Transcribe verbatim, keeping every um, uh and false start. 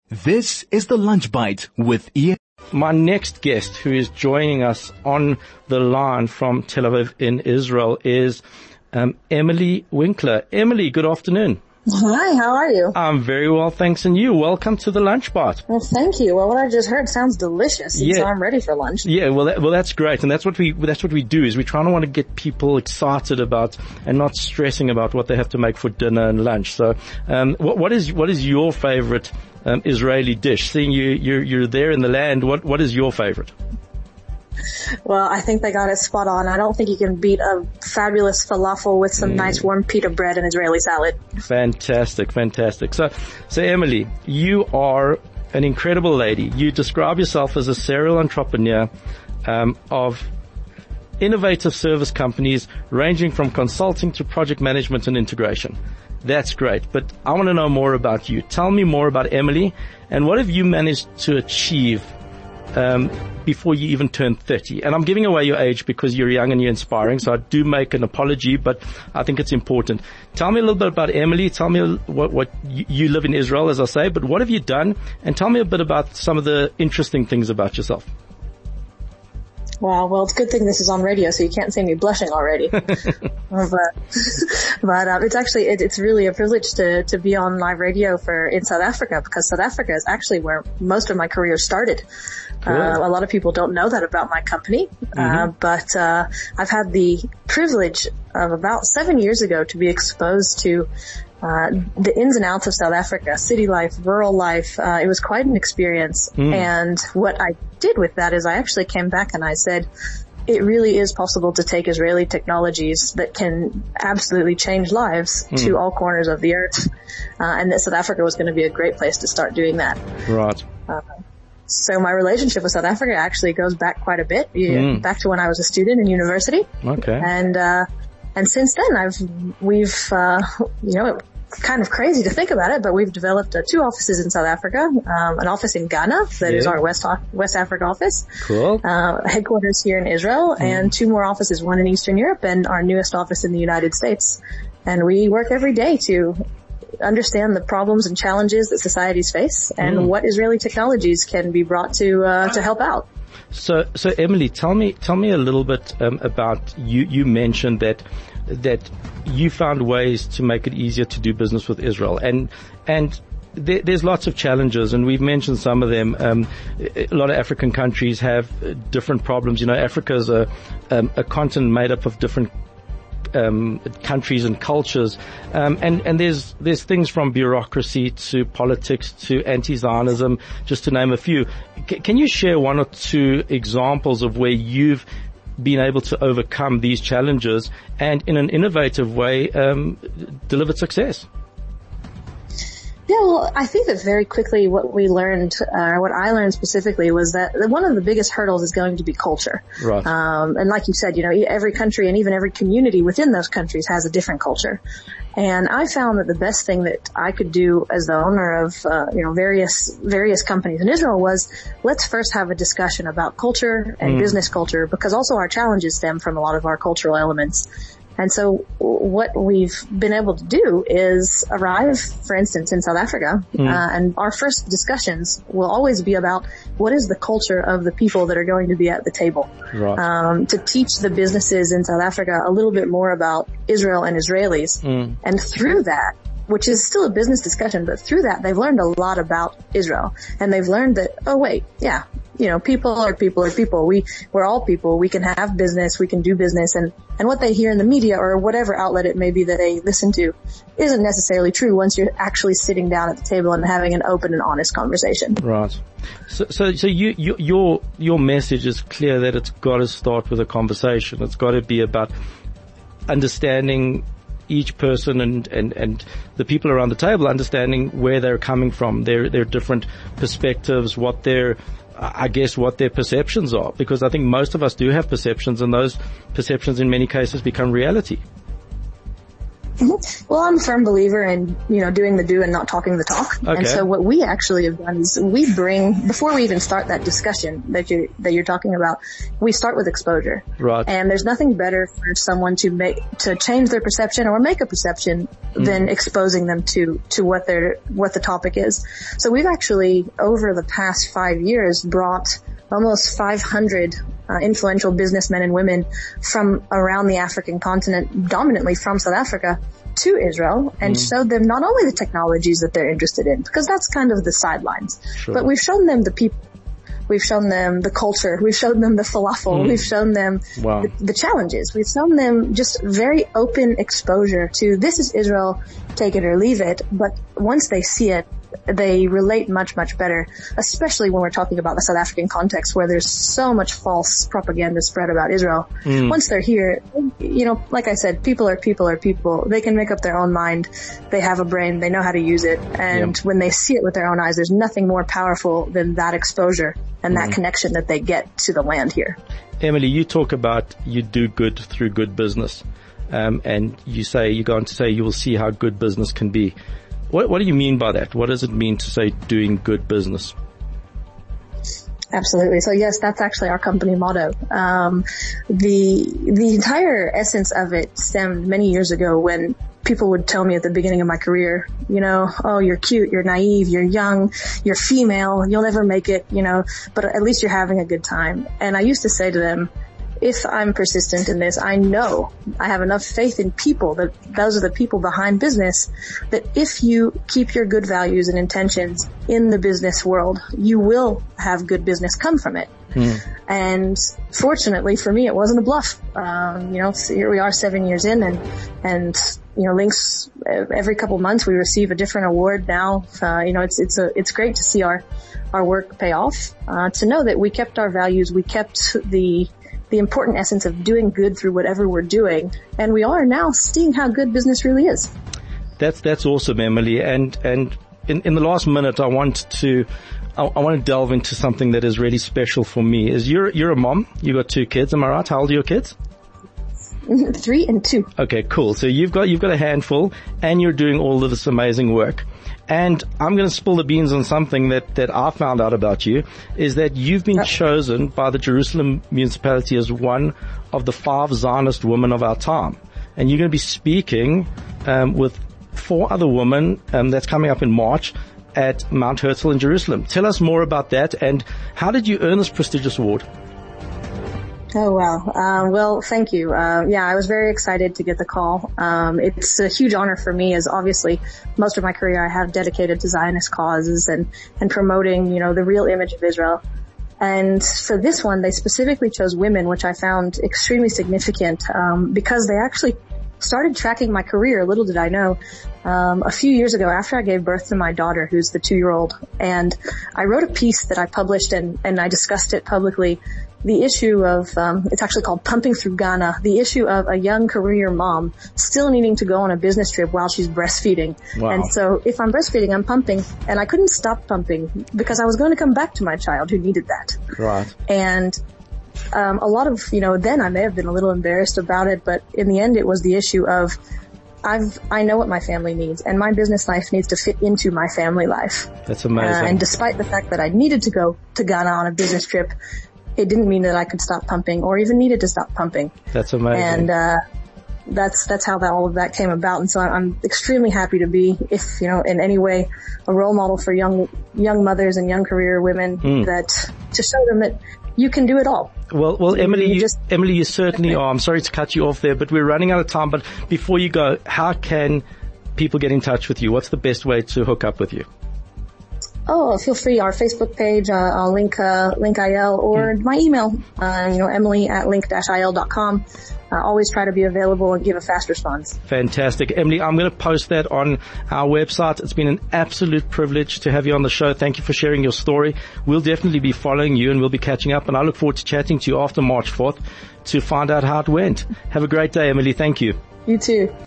This is the Lunch Bite with Ian. My next guest, who is joining us on the line from Tel Aviv in Israel, is um, Emily Winkler. Emily, good afternoon. Hi, how are you? I'm very well, thanks. And you? Welcome to the Lunch Bite. Well, thank you. Well, what I just heard sounds delicious, and yeah. so I'm ready for lunch. Yeah, well, that, well, that's great, and that's what we that's what we do. Is we try to want to get people excited about and not stressing about what they have to make for dinner and lunch. So, um, what, what is what is your favorite um, Israeli dish? Seeing you you're, you're there in the land, what what is your favorite? Well, I think they got it spot on. I don't think you can beat a fabulous falafel with some mm. nice warm pita bread and Israeli salad. Fantastic, fantastic. So, so Emily, you are an incredible lady. You describe yourself as a serial entrepreneur um, of innovative service companies ranging from consulting to project management and integration. That's great, but I want to know more about you. Tell me more about Emily, and what have you managed to achieve um before you even turned thirty? And I'm giving away your age because you're young and you're inspiring, so I do make an apology, but I think it's important. Tell me a little bit about Emily. Tell me what, what you, you live in Israel, as I say, but what have you done? And tell me a bit about some of the interesting things about yourself. Wow, well, it's a good thing this is on radio, so you can't see me blushing already. but but um, it's actually, it, it's really a privilege to, to be on live radio for in South Africa, because South Africa is actually where most of my career started. Cool. Uh, a lot of people don't know that about my company, mm-hmm. uh, but uh, I've had the privilege of about seven years ago to be exposed to Uh, the ins and outs of South Africa, city life, rural life. Uh, it was quite an experience. Mm. And what I did with that is I actually came back and I said, it really is possible to take Israeli technologies that can absolutely change lives mm. to all corners of the earth. Uh, and that South Africa was going to be a great place to start doing that. Right. Uh, so my relationship with South Africa actually goes back quite a bit, mm. back to when I was a student in university. Okay. And, uh, And since then, I've, we've, uh, you know, it's kind of crazy to think about it, but we've developed uh, two offices in South Africa, um, an office in Ghana that yeah. is our West West Africa office, cool, uh, headquarters here in Israel, mm. and two more offices, one in Eastern Europe and our newest office in the United States. And we work every day to understand the problems and challenges that societies face, and mm. what Israeli technologies can be brought to uh, to help out. So, so Emily, tell me, tell me a little bit um, about you. You mentioned that that you found ways to make it easier to do business with Israel, and and there, there's lots of challenges, and we've mentioned some of them. Um, a lot of African countries have different problems. You know, Africa is a um, a continent made up of different Um, countries and cultures, um, and and there's there's things from bureaucracy to politics to anti-Zionism, just to name a few. C- can you share one or two examples of where you've been able to overcome these challenges and, in an innovative way, um, delivered success? Yeah, well, I think that very quickly what we learned, uh, what I learned specifically, was that one of the biggest hurdles is going to be culture. Right. Um, and like you said, you know, every country and even every community within those countries has a different culture. And I found that the best thing that I could do as the owner of, uh, you know, various, various companies in Israel was, let's first have a discussion about culture and mm. business culture, because also our challenges stem from a lot of our cultural elements. And so what we've been able to do is arrive, for instance, in South Africa, mm. uh, and our first discussions will always be about what is the culture of the people that are going to be at the table. Right. Um, to teach the businesses in South Africa a little bit more about Israel and Israelis. Mm. And through that, which is still a business discussion, but through that, they've learned a lot about Israel. And they've learned that, oh wait, yeah, you know, people are people are people. We, we're all people. We can have business. We can do business. And, and what they hear in the media or whatever outlet it may be that they listen to isn't necessarily true once you're actually sitting down at the table and having an open and honest conversation. Right. So, so, so you, you, your, your message is clear that it's got to start with a conversation. It's got to be about understanding each person and, and, and the people around the table, understanding where they're coming from, their, their different perspectives, what their, I guess, what their perceptions are. Because I think most of us do have perceptions, and those perceptions in many cases become reality. Mm-hmm. Well, I'm a firm believer in, you know, doing the do and not talking the talk. Okay. And so what we actually have done is we bring, before we even start that discussion that you that you're talking about, we start with exposure. Right. And there's nothing better for someone to make, to change their perception or make a perception mm. than exposing them to, to what their, what the topic is. So we've actually, over the past five years, brought almost five hundred uh, influential businessmen and women from around the African continent, dominantly from South Africa, to Israel, and mm. showed them not only the technologies that they're interested in, because that's kind of the sidelines, sure. but we've shown them the people. We've shown them the culture. We've shown them the falafel. Mm. We've shown them wow. the, the challenges. We've shown them just very open exposure to this is Israel, take it or leave it. But once they see it, they relate much, much better, especially when we're talking about the South African context where there's so much false propaganda spread about Israel. Mm. Once they're here, you know, like I said, people are people are people. They can make up their own mind. They have a brain. They know how to use it. And yep. when they see it with their own eyes, there's nothing more powerful than that exposure and that mm. connection that they get to the land here. Emily, you talk about you do good through good business. Um, and you say, you go on to say you will see how good business can be. What, what do you mean by that? What does it mean to say doing good business? Absolutely. So yes, that's actually our company motto. Um, the, the entire essence of it stemmed many years ago when people would tell me at the beginning of my career, you know, oh, you're cute, you're naive, you're young, you're female, you'll never make it, you know, but at least you're having a good time. And I used to say to them, if I'm persistent in this, I know I have enough faith in people that those are the people behind business, that if you keep your good values and intentions in the business world, you will have good business come from it. Mm. And fortunately for me, it wasn't a bluff. Um, you know, so here we are seven years in and, and, you know, Links, every couple months we receive a different award now. Uh, you know, it's, it's a, it's great to see our, our work pay off, uh, to know that we kept our values, we kept the, the important essence of doing good through whatever we're doing. And we are now seeing how good business really is. That's, that's awesome, Emily. And, and in, in the last minute, I want to, I, I want to delve into something that is really special for me. Is you're, you're a mom. You got two kids. Am I right? How old are your kids? Three and two. Okay, cool. So you've got, you've got a handful and you're doing all of this amazing work. And I'm going to spill the beans on something that, that I found out about you, is that you've been chosen by the Jerusalem municipality as one of the five Zionist women of our time. And you're going to be speaking um, with four other women um, that's coming up in March at Mount Herzl in Jerusalem. Tell us more about that, and how did you earn this prestigious award? Oh, wow. Um, well, thank you. Uh, yeah, I was very excited to get the call. Um, it's a huge honor for me, as obviously most of my career I have dedicated to Zionist causes and, and promoting, you know, the real image of Israel. And for this one, they specifically chose women, which I found extremely significant, um, because they actually started tracking my career. Little did I know, um, a few years ago after I gave birth to my daughter, who's the two-year-old, and I wrote a piece that I published and, and I discussed it publicly. The issue of, um, it's actually called Pumping Through Ghana, the issue of a young career mom still needing to go on a business trip while she's breastfeeding. Wow. And so if I'm breastfeeding, I'm pumping, and I couldn't stop pumping because I was going to come back to my child who needed that. Right. And um, a lot of, you know, then I may have been a little embarrassed about it, but in the end it was the issue of I've, I know what my family needs, and my business life needs to fit into my family life. That's amazing. Uh, and despite the fact that I needed to go to Ghana on a business trip, it didn't mean that I could stop pumping or even needed to stop pumping. That's amazing. And, uh, that's, that's how that, all of that came about. And so I'm extremely happy to be, if, you know, in any way, a role model for young, young mothers and young career women mm. that, to show them that you can do it all. Well, well, Emily, you, just, Emily, you certainly are. I'm sorry to cut you off there, but we're running out of time. But before you go, how can people get in touch with you? What's the best way to hook up with you? Oh, feel free. Our Facebook page, uh, I'll link, uh, link I L, or mm. my email, uh, you know, Emily at link dash I L dot com. Uh, always try to be available and give a fast response. Fantastic. Emily, I'm going to post that on our website. It's been an absolute privilege to have you on the show. Thank you for sharing your story. We'll definitely be following you and we'll be catching up, and I look forward to chatting to you after March fourth to find out how it went. Have a great day, Emily. Thank you. You too.